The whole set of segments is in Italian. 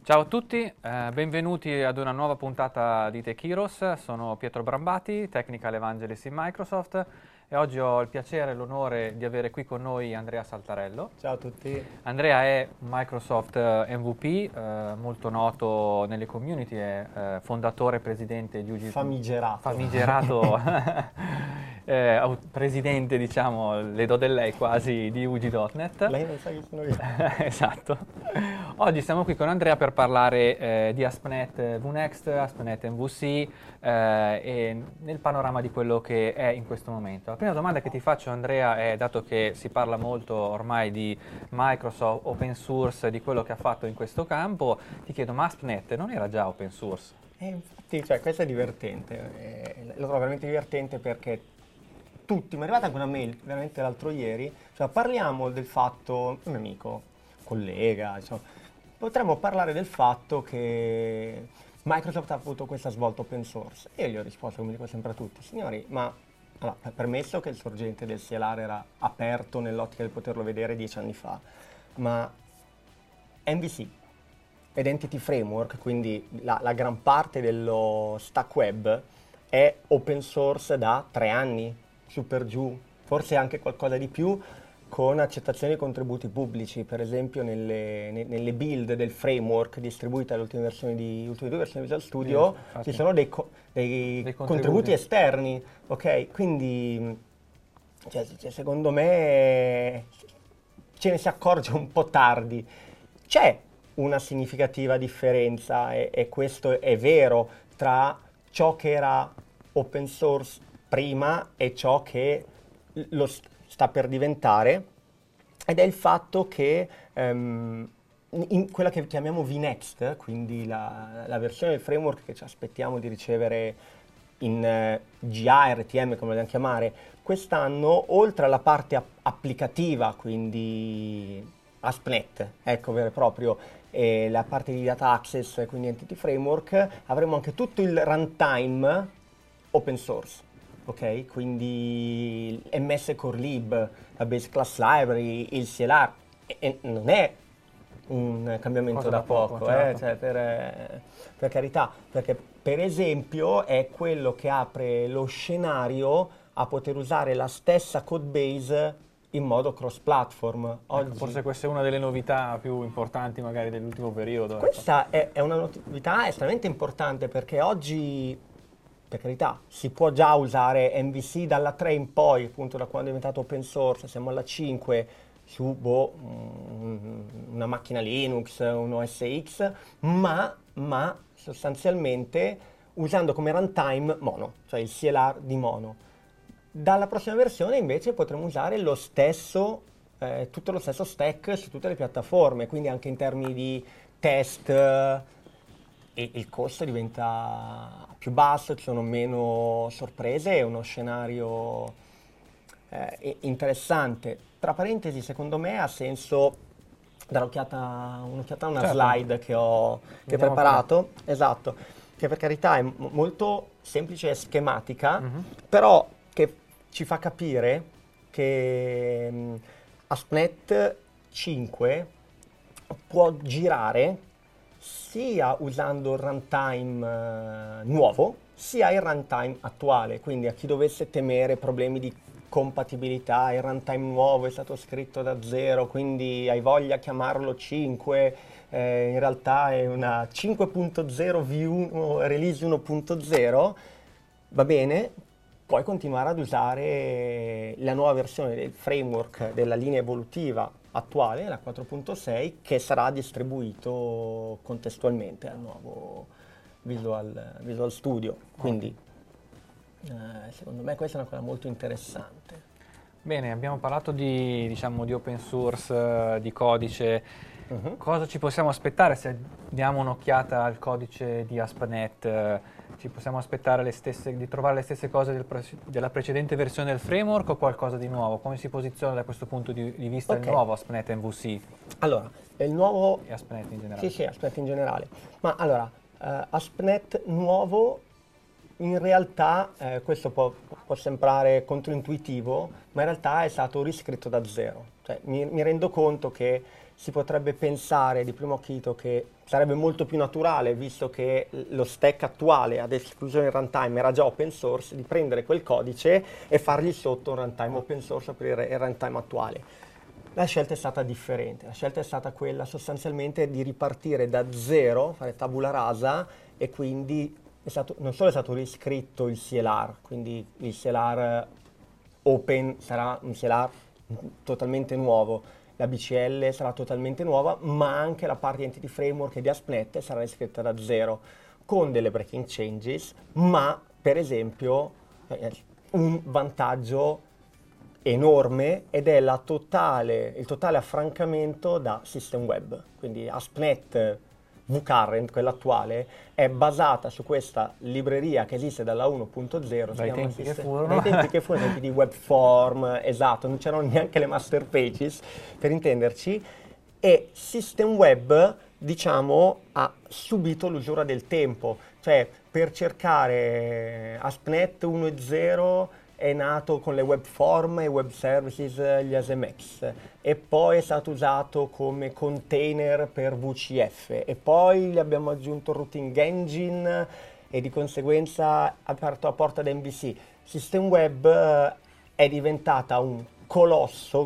Ciao a tutti, benvenuti ad una nuova puntata di Tech Heroes. Sono Pietro Brambati, Technical Evangelist in Microsoft e oggi ho il piacere e l'onore di avere qui con noi Andrea Saltarello. Ciao a tutti. Andrea è Microsoft MVP, molto noto nelle community, è fondatore e presidente di famigerato presidente, diciamo, le do del lei quasi, di UG.NET. Lei non sa chi sono io. Esatto. Oggi siamo qui con Andrea per parlare di ASP.NET VNext, ASP.NET MVC e nel panorama di quello che è in questo momento. La prima domanda che ti faccio, Andrea, è, dato che si parla molto ormai di Microsoft, open source, di quello che ha fatto in questo campo, ti chiedo, ma ASP.NET non era già open source? Infatti, questo è divertente. Lo trovo veramente divertente perché tutti, mi è arrivata anche una mail veramente l'altro ieri, parliamo del fatto, un amico, collega, potremmo parlare del fatto che Microsoft ha avuto questa svolta open source. E io gli ho risposto, come dico sempre a tutti, signori, ma allora, permesso che il sorgente del CLR era aperto nell'ottica di poterlo vedere 10 anni fa, ma MVC ed Entity Framework, quindi la gran parte dello stack web, è open source da 3 anni, su per giù, forse anche qualcosa di più, con accettazione di contributi pubblici. Per esempio nelle build del framework distribuite alle ultime due versioni di Visual Studio, ci sono dei contributi esterni, ok? Quindi secondo me ce ne si accorge un po' tardi. C'è una significativa differenza, e questo è vero, tra ciò che era open source prima e ciò che lo sta per diventare, ed è il fatto che in quella che chiamiamo VNext, quindi la versione del framework che ci aspettiamo di ricevere in GA, RTM, come vogliamo chiamare, quest'anno, oltre alla parte applicativa, quindi ASP.NET, ecco, vero e proprio, e la parte di data access, quindi entity framework, avremo anche tutto il runtime open source, ok? Quindi MS Core Lib, la base class library, il CLR, e non è un cambiamento da poco, certo. per carità, perché per esempio è quello che apre lo scenario a poter usare la stessa code base in modo cross-platform. Ecco, forse questa è una delle novità più importanti magari dell'ultimo periodo. Questa è una novità estremamente importante, perché oggi, per carità, si può già usare MVC dalla 3 in poi, appunto da quando è diventato open source, siamo alla 5, su una macchina Linux, un OS X, ma sostanzialmente usando come runtime Mono, cioè il CLR di Mono. Dalla prossima versione invece potremo usare lo stesso, tutto lo stesso stack su tutte le piattaforme, quindi anche in termini di test, e il costo diventa più basso, ci sono meno sorprese, è uno scenario interessante. Tra parentesi, secondo me ha senso dare un'occhiata a una Certo. slide che ho preparato, esatto, che per carità è molto semplice e schematica, però che ci fa capire che ASP.NET 5 può girare sia usando il runtime nuovo, sia il runtime attuale. Quindi a chi dovesse temere problemi di compatibilità, il runtime nuovo è stato scritto da zero, quindi hai voglia di chiamarlo 5, in realtà è una 5.0 V1 release 1.0, va bene, puoi continuare ad usare la nuova versione del framework della linea evolutiva attuale, la 4.6, che sarà distribuito contestualmente al nuovo Visual Studio. Quindi secondo me questa è una cosa molto interessante. Bene, abbiamo parlato di, diciamo, di open source, di codice. Cosa ci possiamo aspettare se diamo un'occhiata al codice di ASP.NET? Ci possiamo aspettare di trovare le stesse cose della precedente versione del framework o qualcosa di nuovo? Come si posiziona da questo punto di vista il nuovo ASP.NET MVC Allora, il nuovo... e ASP.NET in generale? Sì, ASP.NET in generale. Ma allora, ASP.NET nuovo in realtà questo può sembrare controintuitivo, ma in realtà è stato riscritto da zero. Cioè, mi rendo conto che si potrebbe pensare di primo acchito che sarebbe molto più naturale, visto che lo stack attuale ad esclusione del runtime era già open source, di prendere quel codice e fargli sotto un runtime open source per il runtime attuale. La scelta è stata differente, la scelta è stata quella sostanzialmente di ripartire da zero, fare tabula rasa, e quindi non solo è stato riscritto il CLR, quindi il CLR open sarà un CLR totalmente nuovo, la BCL sarà totalmente nuova, ma anche la parte di Entity Framework e di ASP.NET sarà riscritta da zero, con delle breaking changes, ma per esempio un vantaggio enorme, ed è il totale affrancamento da system web. Quindi ASP.NET vCurrent, quella attuale, è basata su questa libreria che esiste dalla 1.0, dai tempi che furono, dai tempi che furono, tempi di webform, esatto, non c'erano neanche le master pages, per intenderci, e system web, diciamo, ha subito l'usura del tempo, cioè per cercare ASP.NET 1.0 è nato con le web form e web services, gli ASMX, e poi è stato usato come container per VCF, e poi gli abbiamo aggiunto il routing engine e di conseguenza ha aperto la porta da MVC. System web è diventata un colosso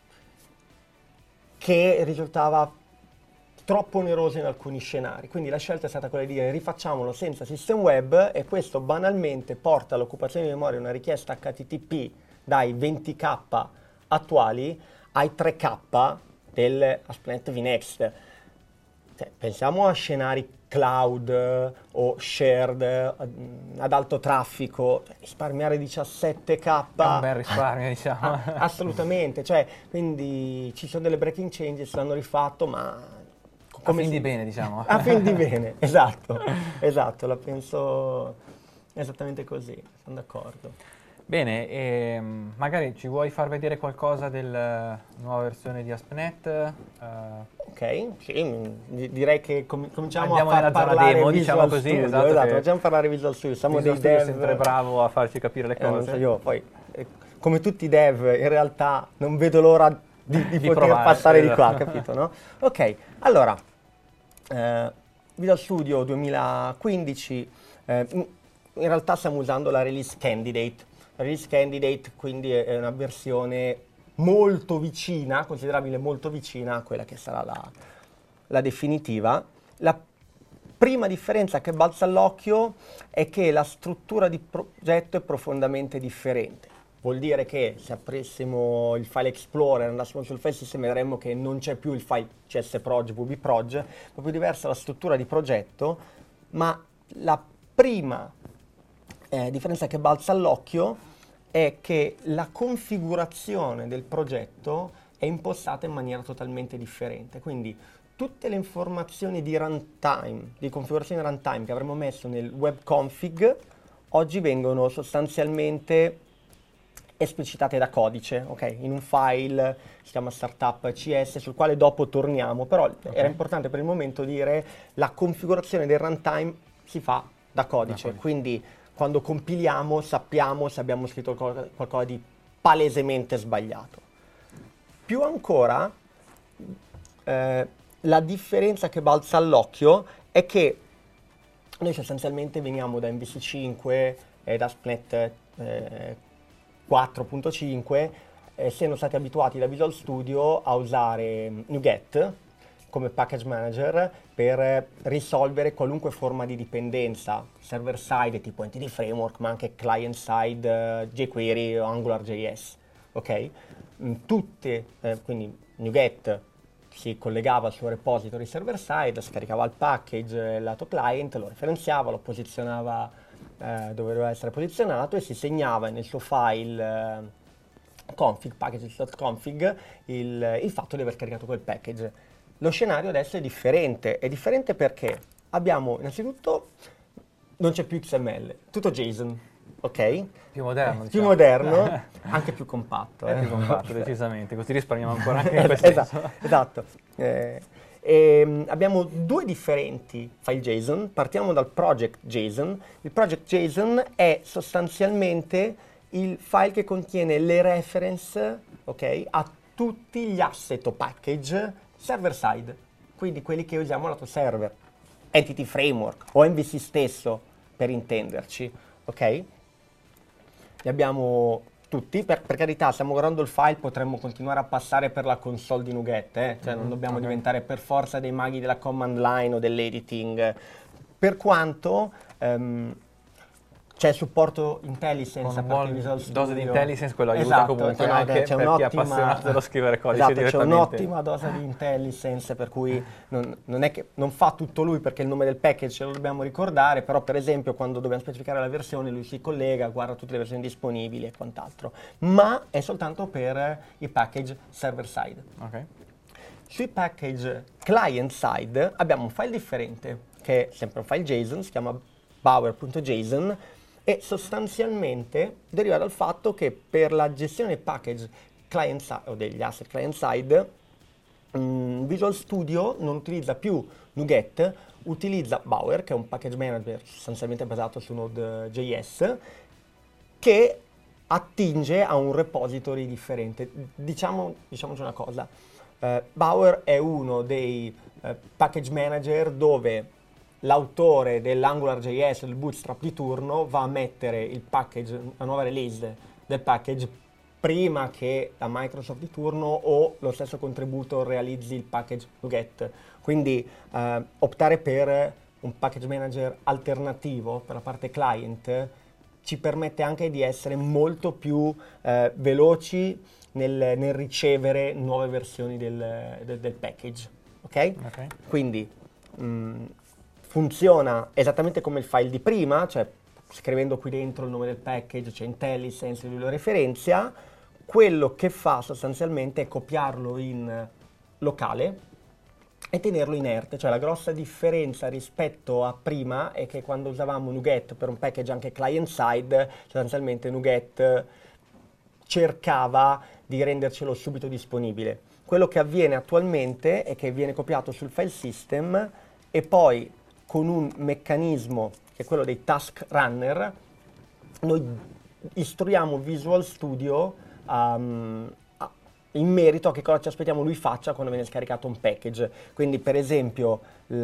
che risultava troppo oneroso in alcuni scenari, quindi la scelta è stata quella di dire rifacciamolo senza system web, e questo banalmente porta all'occupazione di memoria una richiesta HTTP dai 20k attuali ai 3k del ASP.NET VNext. Cioè, pensiamo a scenari cloud o shared ad alto traffico, risparmiare 17k è un bel risparmio, diciamo. Assolutamente, cioè, quindi ci sono delle breaking changes, l'hanno rifatto, ma A fin di bene, diciamo. a fin di bene, esatto, la penso esattamente così, sono d'accordo. Bene, magari ci vuoi far vedere qualcosa della nuova versione di ASP.NET? Ok, sì, direi che cominciamo Andiamo a nella zona parlare demo, Visual diciamo così, Studio, esatto, facciamo parlare Visual Studio, siamo Visual dei Studio è dev. sempre bravo a farci capire le Non cose. so, io poi, come tutti i dev, in realtà non vedo l'ora di poter provare, passare di qua, esatto. capito, no? Ok, allora, Visual Studio 2015, in realtà stiamo usando la Release Candidate. La Release Candidate quindi è una versione molto vicina, considerabile molto vicina a quella che sarà la definitiva. La prima differenza che balza all'occhio è che la struttura di progetto è profondamente differente. Vuol dire che se aprissimo il file Explorer e andassimo sul file system vedremmo che non c'è più il file csproj, vbproj, è proprio diversa la struttura di progetto, ma la prima differenza che balza all'occhio è che la configurazione del progetto è impostata in maniera totalmente differente. Quindi tutte le informazioni di runtime, di configurazione runtime che avremmo messo nel web config, oggi vengono sostanzialmente esplicitate da codice, ok? In un file, si chiama startup CS, sul quale dopo torniamo, però era importante per il momento dire la configurazione del runtime si fa da codice, quindi quando compiliamo sappiamo se abbiamo scritto qualcosa di palesemente sbagliato. Più ancora, la differenza che balza all'occhio è che noi sostanzialmente veniamo da MVC5 e da ASP.NET 4.5, essendo stati abituati da Visual Studio a usare NuGet come package manager per risolvere qualunque forma di dipendenza, server side tipo Entity Framework, ma anche client side, jQuery o AngularJS. Ok? Quindi NuGet si collegava al suo repository server side, scaricava il package lato client, lo referenziava, lo posizionava dove doveva essere posizionato e si segnava nel suo file config, packages.config, il fatto di aver caricato quel package. Lo scenario adesso è differente perché abbiamo innanzitutto non c'è più XML, tutto JSON, ok? Più moderno, Più diciamo. moderno, anche più compatto. È più compatto, decisamente, così risparmiamo ancora anche in questo senso. Esatto. Abbiamo due differenti file JSON, partiamo dal project JSON. Il project JSON è sostanzialmente il file che contiene le reference, ok, a tutti gli asset o package server-side, quindi quelli che usiamo lato server, Entity Framework o MVC stesso, per intenderci, ok? Li abbiamo tutti, per carità, stiamo guardando il file, potremmo continuare a passare per la console di Nuget, cioè non dobbiamo diventare per forza dei maghi della command line o dell'editing, per quanto c'è supporto IntelliSense Con a un parte buon Visual dose Studio. di IntelliSense, quello aiuta Esatto, comunque cioè, anche c'è per chi è appassionato dello scrivere codice esatto, direttamente. c'è un'ottima dose di IntelliSense, per cui non è che non fa tutto lui, perché il nome del package ce lo dobbiamo ricordare, però per esempio quando dobbiamo specificare la versione lui si collega, guarda tutte le versioni disponibili e quant'altro, ma è soltanto per i package server-side. Ok. Sui package client-side abbiamo un file differente, che è sempre un file JSON, si chiama bower.json, e sostanzialmente deriva dal fatto che per la gestione dei package client-side o degli asset client-side Visual Studio non utilizza più NuGet, utilizza Bower, che è un package manager sostanzialmente basato su Node.js, che attinge a un repository differente. Diciamoci una cosa, Bower è uno dei package manager dove l'autore dell'AngularJS, del Bootstrap di turno, va a mettere il package, la nuova release del package prima che la Microsoft di turno o lo stesso contributor realizzi il package NuGet. Quindi optare per un package manager alternativo per la parte client ci permette anche di essere molto più veloci nel ricevere nuove versioni del package. Ok? Quindi funziona esattamente come il file di prima, cioè scrivendo qui dentro il nome del package, c'è IntelliSense, lui lo referenzia. Quello che fa sostanzialmente è copiarlo in locale e tenerlo inerte, cioè la grossa differenza rispetto a prima è che quando usavamo NuGet per un package anche client-side, sostanzialmente NuGet cercava di rendercelo subito disponibile. Quello che avviene attualmente è che viene copiato sul file system e poi con un meccanismo che è quello dei task runner, noi istruiamo Visual Studio in merito a che cosa ci aspettiamo lui faccia quando viene scaricato un package. Quindi per esempio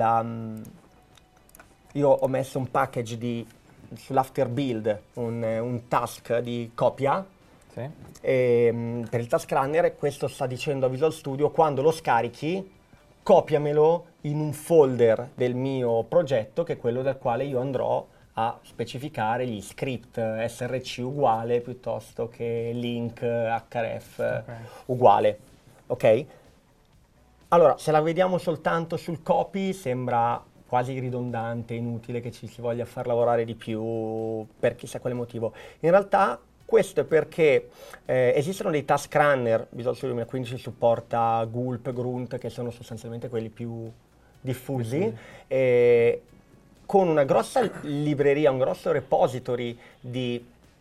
io ho messo un package sull'after build, un task di copia, sì. Per il task runner, e questo sta dicendo a Visual Studio: quando lo scarichi copiamelo in un folder del mio progetto, che è quello dal quale io andrò a specificare gli script src uguale piuttosto che link href uguale. Ok? Allora, se la vediamo soltanto sul copy sembra quasi ridondante, inutile che ci si voglia far lavorare di più per chissà quale motivo. In realtà questo è perché esistono dei task runner, Visual Studio 2015 supporta Gulp, Grunt, che sono sostanzialmente quelli più diffusi, con una grossa libreria, un grosso repository di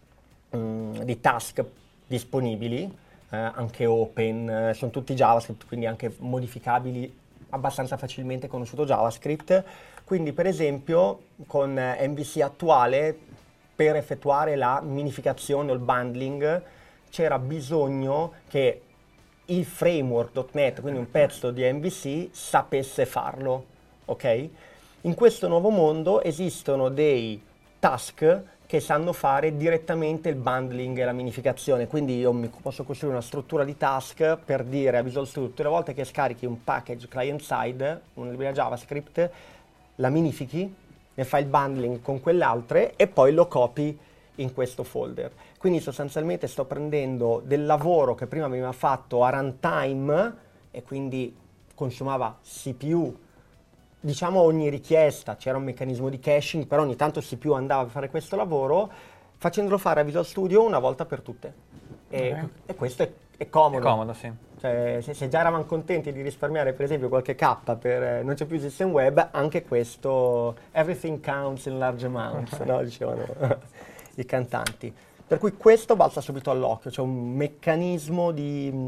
task disponibili, anche open, sono tutti JavaScript, quindi anche modificabili abbastanza facilmente, conosciuto JavaScript. Quindi per esempio con MVC attuale, per effettuare la minificazione o il bundling, c'era bisogno che il framework.NET, quindi un pezzo di MVC, sapesse farlo, ok? In questo nuovo mondo esistono dei task che sanno fare direttamente il bundling e la minificazione, quindi io posso costruire una struttura di task per dire a Visual Studio: tutte le volte che scarichi un package client-side, una libreria JavaScript, la minifichi, ne fai il bundling con quelle altre e poi lo copi in questo folder. Quindi sostanzialmente sto prendendo del lavoro che prima veniva fatto a runtime e quindi consumava CPU. Diciamo ogni richiesta, c'era un meccanismo di caching, però ogni tanto CPU andava a fare questo lavoro, facendolo fare a Visual Studio una volta per tutte. E questo è comodo. È comodo, sì. Cioè, se già eravamo contenti di risparmiare per esempio qualche K per non c'è più system web, anche questo everything counts in large amounts, no? Dicevano i cantanti. Per cui questo balza subito all'occhio, c'è un meccanismo di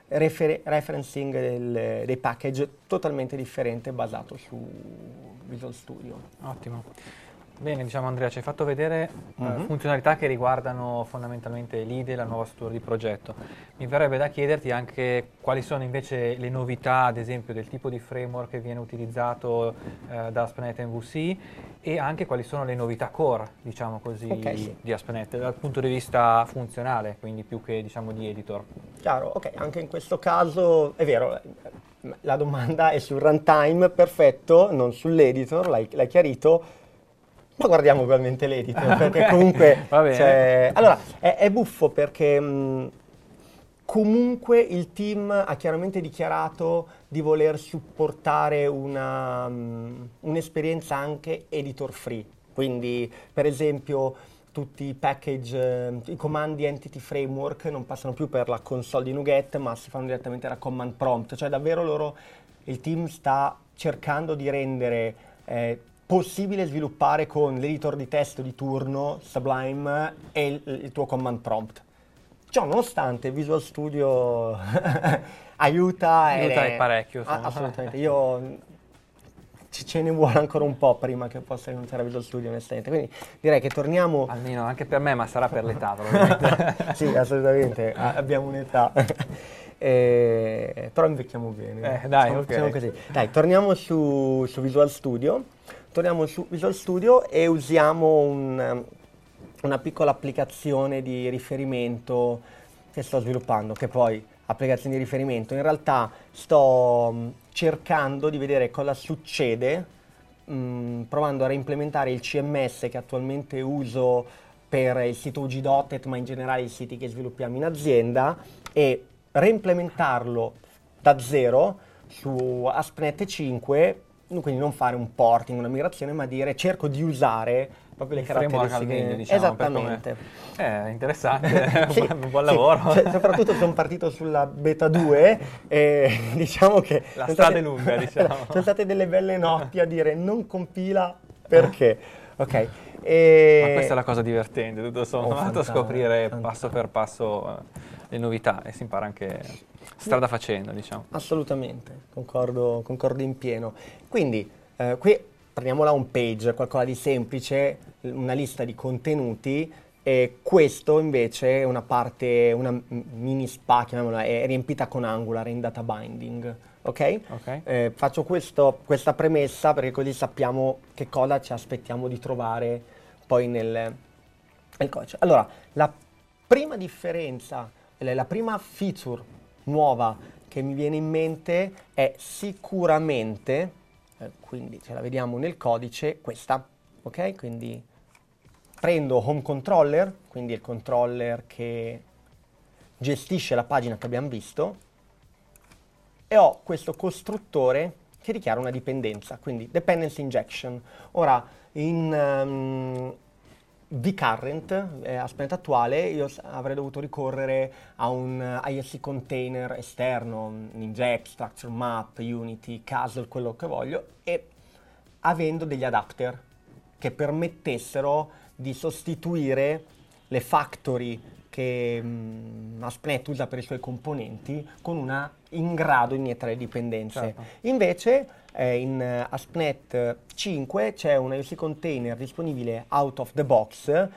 referencing dei package totalmente differente basato su Visual Studio. Ottimo. Bene, diciamo Andrea, ci hai fatto vedere funzionalità che riguardano fondamentalmente l'IDE, la nuova struttura di progetto. Mi verrebbe da chiederti anche quali sono invece le novità, ad esempio, del tipo di framework che viene utilizzato da ASP.NET MVC e anche quali sono le novità core, diciamo così, Sì. di ASP.NET dal punto di vista funzionale, quindi più che diciamo di editor. Chiaro, ok, anche in questo caso è vero, la domanda è sul runtime, perfetto, non sull'editor, l'hai chiarito. Ma guardiamo ugualmente l'editor, perché comunque... Va bene. Allora, è buffo perché comunque il team ha chiaramente dichiarato di voler supportare un'esperienza anche editor free. Quindi, per esempio, tutti i package, i comandi Entity Framework non passano più per la console di NuGet, ma si fanno direttamente da command prompt. Cioè davvero il team sta cercando di rendere possibile sviluppare con l'editor di testo di turno, Sublime, e il tuo command prompt. Ciò nonostante Visual Studio aiuta parecchio. Assolutamente, ce ne vuole ancora un po' prima che possa rinunciare a Visual Studio onestamente, quindi direi che torniamo... Almeno anche per me, ma sarà per l'età probabilmente. Sì, assolutamente, abbiamo un'età. Però invecchiamo bene. Dai, facciamo così. Dai, torniamo su Visual Studio. Torniamo su Visual Studio e usiamo una piccola applicazione di riferimento che sto sviluppando, che poi applicazioni di riferimento. In realtà sto cercando di vedere cosa succede provando a reimplementare il CMS che attualmente uso per il sito UG.NET, ma in generale i siti che sviluppiamo in azienda, e reimplementarlo da zero su ASP.NET 5, quindi non fare un porting, una migrazione, ma dire cerco di usare proprio le caratteristiche. Diciamo, esattamente. Interessante, Sì, buon lavoro. Soprattutto sono partito sulla beta 2 e diciamo che... La strada è lunga, diciamo. Sono state delle belle notti a dire non compila perché. Ok. Ma questa è la cosa divertente, tutto sommato, scoprire passo per passo le novità e si impara anche strada facendo, diciamo. Assolutamente, concordo in pieno. Quindi, qui prendiamo la home page, qualcosa di semplice, una lista di contenuti, e questo invece è una parte, una mini spa, chiamiamola, è riempita con Angular in data binding. Ok? Faccio questa premessa perché così sappiamo che cosa ci aspettiamo di trovare poi nel codice. Allora, la prima differenza, la prima feature nuova che mi viene in mente è sicuramente, quindi ce la vediamo nel codice, questa. Ok? Quindi prendo Home Controller, quindi il controller che gestisce la pagina che abbiamo visto, e ho questo costruttore che dichiara una dipendenza, quindi dependency injection. Ora, in vCurrent, ASP.NET attuale, io avrei dovuto ricorrere a un ISC container esterno, Inject, Structure Map, Unity, Castle, quello che voglio, e avendo degli adapter che permettessero di sostituire le factory che ASP.NET usa per i suoi componenti con una in grado di iniettare dipendenze. Certo. Invece in ASP.NET 5 c'è un IOC container disponibile out of the box.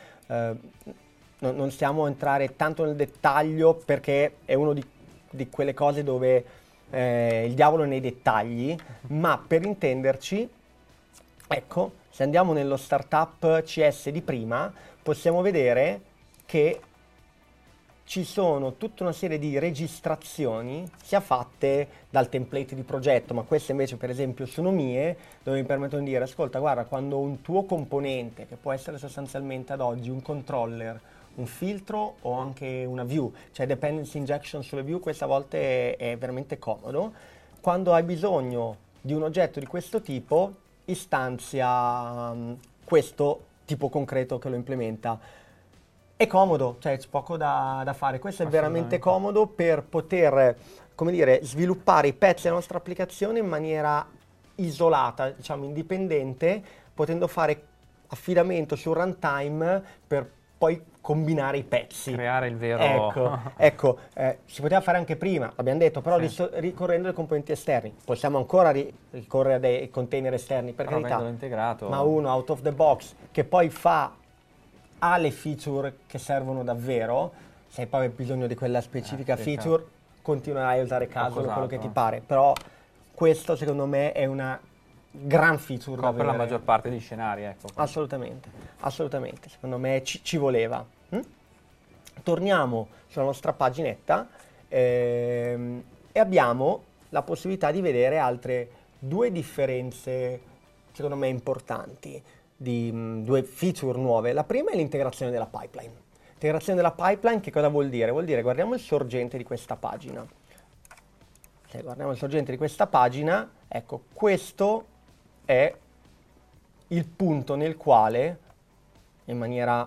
Non stiamo a entrare tanto nel dettaglio perché è uno di quelle cose dove il diavolo è nei dettagli, ma per intenderci, ecco, se andiamo nello startup CS di prima, possiamo vedere che ci sono tutta una serie di registrazioni sia fatte dal template di progetto, ma queste invece per esempio sono mie, dove mi permettono di dire: ascolta, guarda, quando un tuo componente, che può essere sostanzialmente ad oggi un controller, un filtro o anche una view, cioè dependency injection sulle view, questa volta è veramente comodo, quando hai bisogno di un oggetto di questo tipo, istanzia questo tipo concreto che lo implementa. È comodo, cioè c'è poco da fare. Questo è veramente comodo per poter, come dire, sviluppare i pezzi della nostra applicazione in maniera isolata, diciamo indipendente, potendo fare affidamento sul runtime per poi combinare i pezzi. Creare il vero... Ecco, si poteva fare anche prima, abbiamo detto, però ricorrendo ai componenti esterni. Possiamo ancora ricorrere a dei container esterni, per carità, integrato. ma uno out of the box che poi ha le feature che servono davvero. Se hai poi bisogno di quella specifica feature, continuerai a usare Casolo, quello che ti pare, però questo secondo me è una gran feature per la maggior parte degli scenari, ecco. Assolutamente, secondo me ci voleva. Torniamo sulla nostra paginetta e abbiamo la possibilità di vedere altre due differenze, secondo me importanti, di due feature nuove. La prima è l'integrazione della pipeline. L'integrazione della pipeline che cosa vuol dire? Vuol dire, guardiamo il sorgente di questa pagina. Se guardiamo il sorgente di questa pagina, ecco, questo è il punto nel quale, in maniera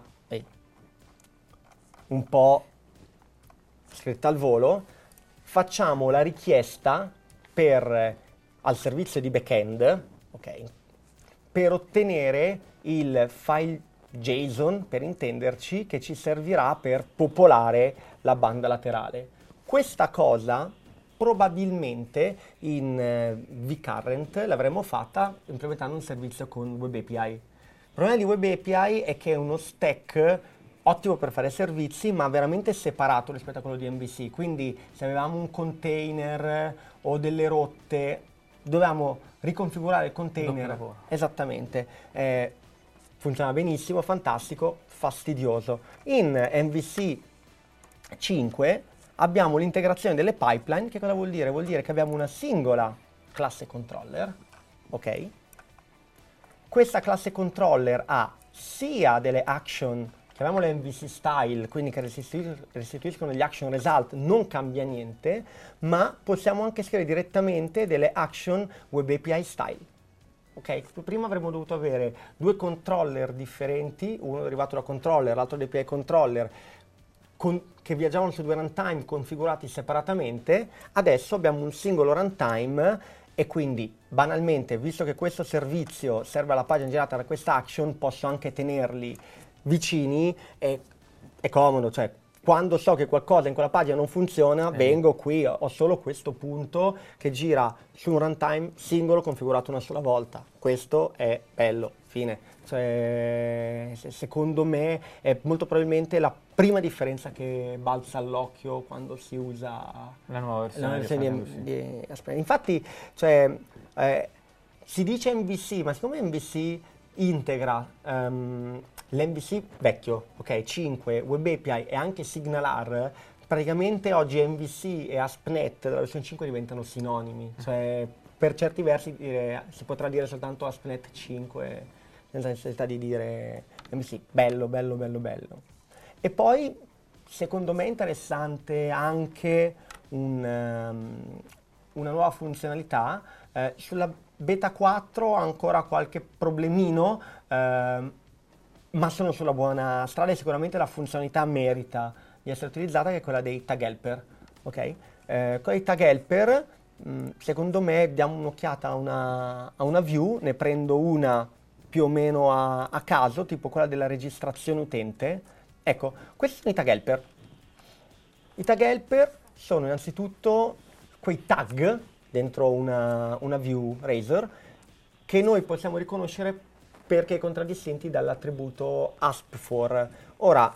un po' scritta al volo, facciamo la richiesta al servizio di backend, ok, per ottenere il file JSON, per intenderci, che ci servirà per popolare la banda laterale. Questa cosa probabilmente in vCurrent l'avremmo fatta implementando un servizio con Web API. Il problema di Web API è che è uno stack ottimo per fare servizi, ma veramente separato rispetto a quello di MVC. Quindi se avevamo un container o delle rotte, dovevamo riconfigurare il container. Esattamente. Funziona benissimo, fantastico, fastidioso. In MVC 5 abbiamo l'integrazione delle pipeline. Che cosa vuol dire? Vuol dire che abbiamo una singola classe controller, ok? Questa classe controller ha sia delle action, chiamiamole MVC style, quindi che restituiscono gli action result, non cambia niente, ma possiamo anche scrivere direttamente delle action Web API style. Ok, prima avremmo dovuto avere due controller differenti, uno derivato da controller, l'altro da API controller, che viaggiavano su due runtime configurati separatamente. Adesso abbiamo un singolo runtime e quindi banalmente, visto che questo servizio serve alla pagina generata da questa action, posso anche tenerli vicini e è comodo, cioè quando so che qualcosa in quella pagina non funziona, vengo qui, ho solo questo punto che gira su un runtime singolo configurato una sola volta. Questo è bello, fine. Cioè, secondo me è molto probabilmente la prima differenza che balza all'occhio quando si usa la nuova versione di Aspen. Infatti, cioè, si dice MVC, ma siccome MVC integra l'MVC vecchio, ok, 5, Web API e anche SignalR, praticamente oggi MVC e ASP.NET della versione 5 diventano sinonimi, cioè per certi versi si potrà dire soltanto ASP.NET 5 senza necessità di dire MVC, bello. E poi secondo me è interessante anche una nuova funzionalità, sulla Beta 4 ancora qualche problemino, ma sono sulla buona strada e sicuramente la funzionalità merita di essere utilizzata, che è quella dei tag helper. Ok? Con i tag helper, secondo me, diamo un'occhiata a una view, ne prendo una più o meno a caso, tipo quella della registrazione utente. Ecco, questi sono i tag helper. I tag helper sono innanzitutto quei tag dentro una view Razor che noi possiamo riconoscere perché contraddistinti dall'attributo ASP4. Ora,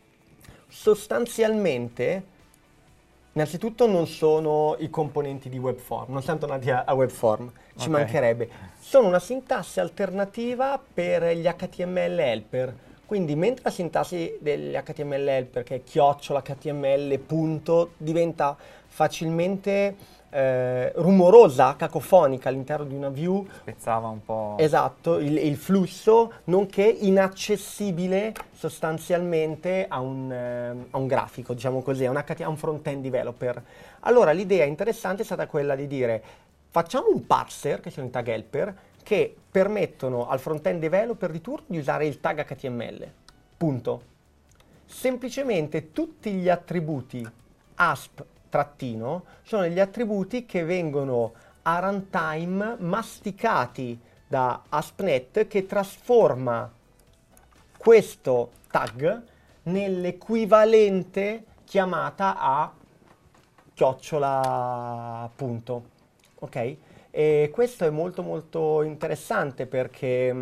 sostanzialmente, innanzitutto non sono i componenti di WebForm, non siamo tornati a WebForm, ci mancherebbe. Sono una sintassi alternativa per gli HTML helper. Quindi mentre la sintassi degli HTML helper, che è @HTML, diventa facilmente rumorosa, cacofonica all'interno di una view, spezzava un po'. Esatto, il flusso, nonché inaccessibile sostanzialmente a un grafico, diciamo così, a un front-end developer. Allora l'idea interessante è stata quella di dire: facciamo un parser, che sono i tag helper, che permettono al front-end developer di turno di usare il tag HTML. Punto. Semplicemente tutti gli attributi ASP- sono gli attributi che vengono a runtime masticati da ASP.NET, che trasforma questo tag nell'equivalente chiamata a chiocciola punto, ok? E questo è molto molto interessante perché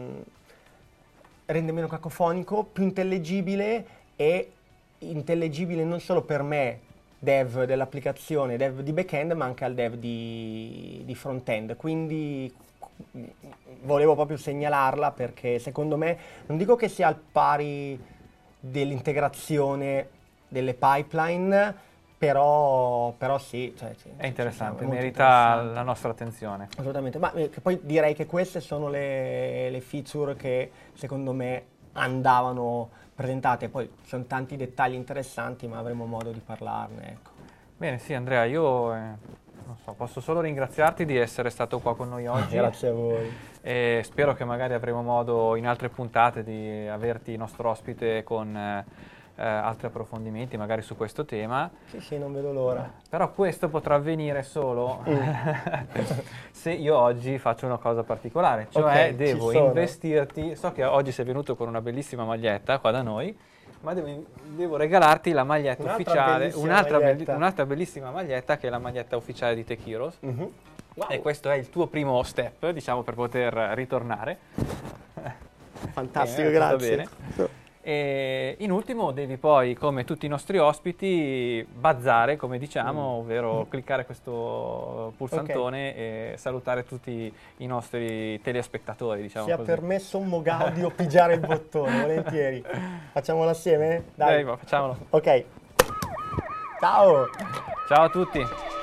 rende meno cacofonico, più intellegibile e intellegibile non solo per me, dev dell'applicazione, dev di backend, ma anche al dev di frontend. Quindi volevo proprio segnalarla perché secondo me, non dico che sia al pari dell'integrazione delle pipeline, però sì, cioè, È interessante, molto merita interessante. la nostra attenzione. Assolutamente, ma che poi direi che queste sono le feature che secondo me andavano presentate, poi ci sono tanti dettagli interessanti, ma avremo modo di parlarne, ecco. Bene, sì, Andrea, io non so, posso solo ringraziarti di essere stato qua con noi oggi. Grazie a voi. E spero che magari avremo modo in altre puntate di averti nostro ospite con altri approfondimenti, magari su questo tema. Sì, non vedo l'ora. Però questo potrà avvenire solo se io oggi faccio una cosa particolare, cioè Ok, devo ci sono. investirti. So che oggi sei venuto con una bellissima maglietta qua da noi, ma devo regalarti la maglietta Un'altra ufficiale, bellissima maglietta. un'altra bellissima maglietta che è la maglietta ufficiale di Tech Heroes. Mhm. Wow, E questo è il tuo primo step, diciamo, per poter ritornare. fantastico, Bene, tutto grazie. bene. E in ultimo devi poi, come tutti i nostri ospiti, bazzare, come diciamo, ovvero cliccare questo pulsantone e salutare tutti i nostri telespettatori, diciamo Sia così. per me sommo gaudio pigiare il bottone, volentieri. Facciamolo assieme? Dai. Dai, facciamolo. Ok. Ciao. Ciao a tutti.